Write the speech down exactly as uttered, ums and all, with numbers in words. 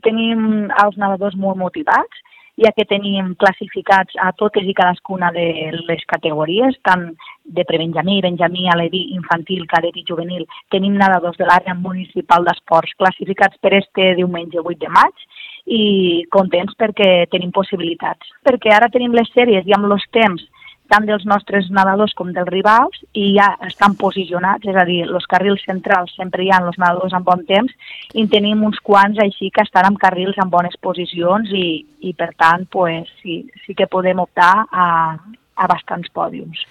tenim els nedadors molt motivats, ja que tenim classificats a totes i cadascuna de les categories, tant de prebenjamí, benjamí, aleví, infantil, cadet i juvenil. Tenim nedadors de l'àrea municipal d'esports classificats per este diumenge vuit de maig i contents perquè tenim possibilitats. Perquè ara tenim les sèries i amb els temps tant dels nostres nedadors com dels rivals i ja estan posicionats, és a dir, els carrils centrals sempre hi ha els nedadors amb bon temps i tenim uns quants així que estan amb carrils en bones posicions i, i per tant, pues, sí, sí que podem optar a, a bastants pòdiums.